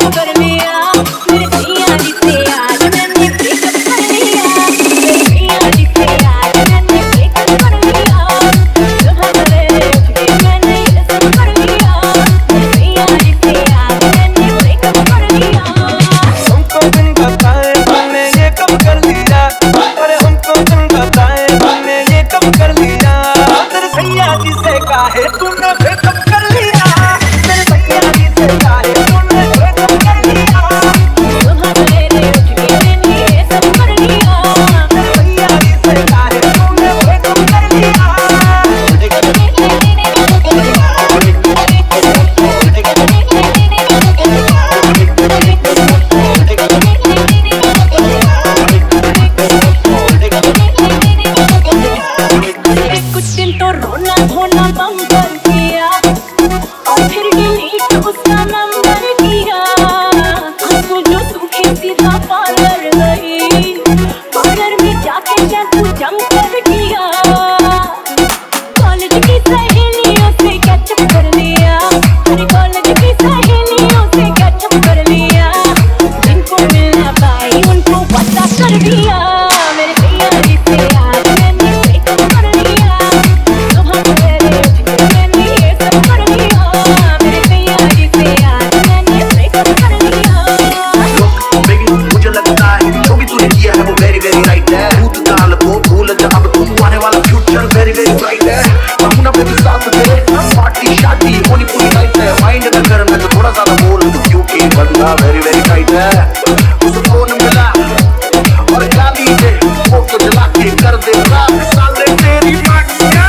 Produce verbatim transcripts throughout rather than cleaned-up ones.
Very very tight है उसे phone मिला और गाली दे वो तो जला के कर दे रात साले तेरी माटिया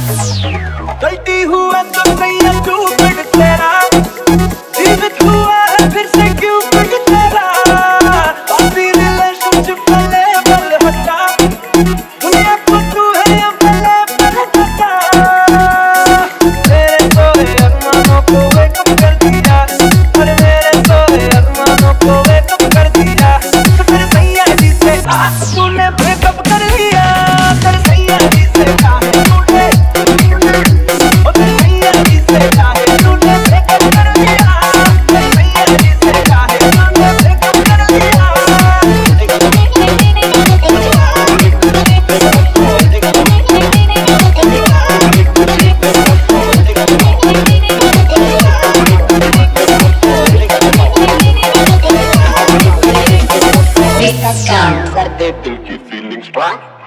गलती हुआ तो नहीं तू पिट तेरा जीवित हुआ है फिर से क्यों पिट तेरा अभी रिलेशनशिप वाले बल हटा दुनिया को तू है अमले पर हटा तेरे सोए अरमानों को वेकअप कर दिया और मेरे सोए अरमानों को वेकअप कर दिया तो फिर सैया जी से तूने ब्रेकअप कर लिया तेरे सैया जी से काहे तूने ओ तेरे सैया जी से काहे तूने ब्रेकअप कर लिया तेरे सैया जी से काहे तूने ब्रेकअप कर लिया Make us sound. दिल की फीलिंग्स